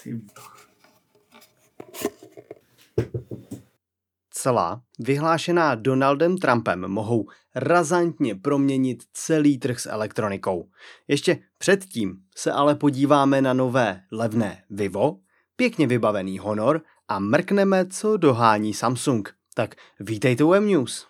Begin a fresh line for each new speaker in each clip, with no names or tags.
Cla vyhlášená Donaldem Trumpem mohou razantně proměnit celý trh s elektronikou. Ještě předtím se ale podíváme na nové levné Vivo, pěkně vybavený Honor a mrkneme, co dohání Samsung. Tak vítejte u M-News.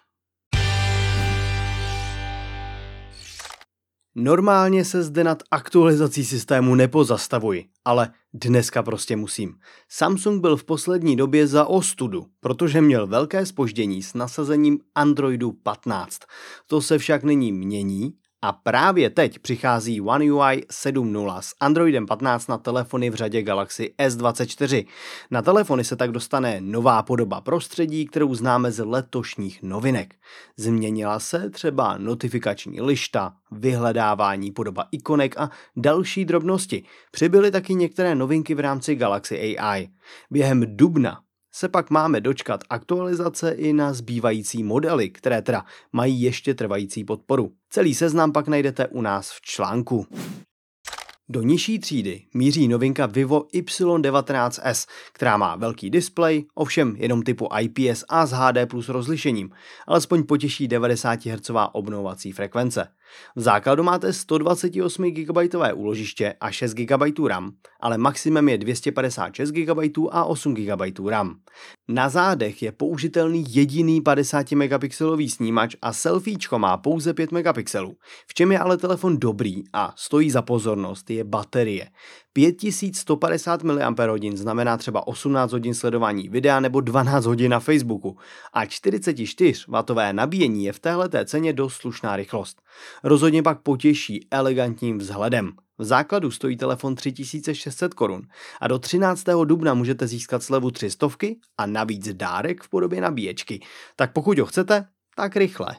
Normálně se zde nad aktualizací systému nepozastavuji, ale dneska prostě musím. Samsung byl v poslední době za ostudu, protože měl velké zpoždění s nasazením Androidu 15. To se však nyní mění a právě teď přichází One UI 7.0 s Androidem 15 na telefony v řadě Galaxy S24. Na telefony se tak dostane nová podoba prostředí, kterou známe z letošních novinek. Změnila se třeba notifikační lišta, vyhledávání, podoba ikonek a další drobnosti. Přibyly taky některé novinky v rámci Galaxy AI. Během dubna se pak máme dočkat aktualizace i na zbývající modely, které teda mají ještě trvající podporu. Celý seznam pak najdete u nás v článku. Do nižší třídy míří novinka Vivo Y19s, která má velký displej, ovšem jenom typu IPS a s HD plus rozlišením, alespoň potěší 90 Hz obnovovací frekvence. V základu máte 128 GB úložiště a 6 GB RAM, ale maximum je 256 GB a 8 GB RAM. Na zádech je použitelný jediný 50 megapixelový snímač a selfiečko má pouze 5 megapixelů. V čem je ale telefon dobrý a stojí za pozornost je baterie. 5150 mAh znamená třeba 18 hodin sledování videa nebo 12 hodin na Facebooku a 44W nabíjení je v téhleté ceně dost slušná rychlost. Rozhodně pak potěší elegantním vzhledem. V základu stojí telefon 3600 korun a do 13. dubna můžete získat slevu 300 a navíc dárek v podobě nabíječky. Tak pokud ho chcete, tak rychle.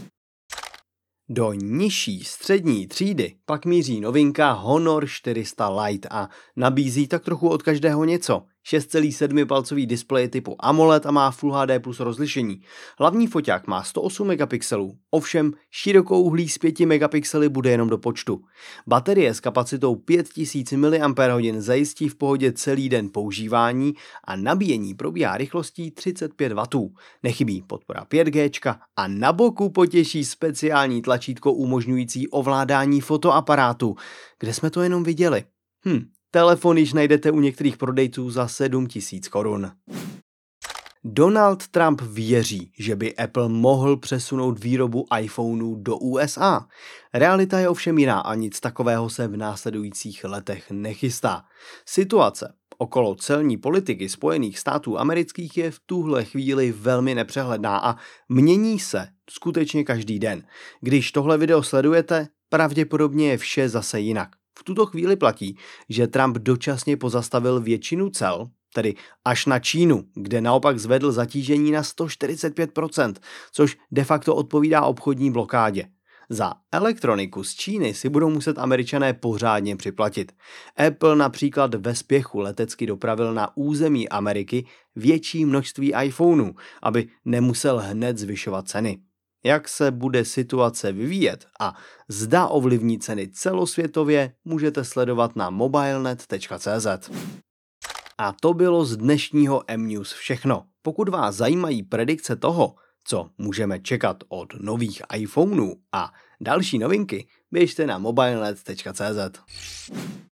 Do nižší střední třídy pak míří novinka Honor 400 Lite a nabízí tak trochu od každého něco. 6,7 palcový displej typu AMOLED a má Full HD plus rozlišení. Hlavní foťák má 108 megapixelů, ovšem širokouhlý s 5 megapixely bude jenom do počtu. Baterie s kapacitou 5000 mAh zajistí v pohodě celý den používání a nabíjení probíhá rychlostí 35 W. Nechybí podpora 5G a na boku potěší speciální tlačítko umožňující ovládání fotoaparátu. Kde jsme to jenom viděli? Telefon již najdete u některých prodejců za 7000 korun. Donald Trump věří, že by Apple mohl přesunout výrobu iPhoneů do USA. Realita je ovšem jiná a nic takového se v následujících letech nechystá. Situace okolo celní politiky Spojených států amerických je v tuhle chvíli velmi nepřehledná a mění se skutečně každý den. Když tohle video sledujete, pravděpodobně je vše zase jinak. V tuto chvíli platí, že Trump dočasně pozastavil většinu cel, tedy až na Čínu, kde naopak zvedl zatížení na 145%, což de facto odpovídá obchodní blokádě. Za elektroniku z Číny si budou muset Američané pořádně připlatit. Apple například ve spěchu letecky dopravil na území Ameriky větší množství iPhoneů, aby nemusel hned zvyšovat ceny. Jak se bude situace vyvíjet a zda ovlivní ceny celosvětově, můžete sledovat na mobilenet.cz. A to bylo z dnešního M-News všechno. Pokud vás zajímají predikce toho, co můžeme čekat od nových iPhoneů a další novinky, běžte na mobilenet.cz.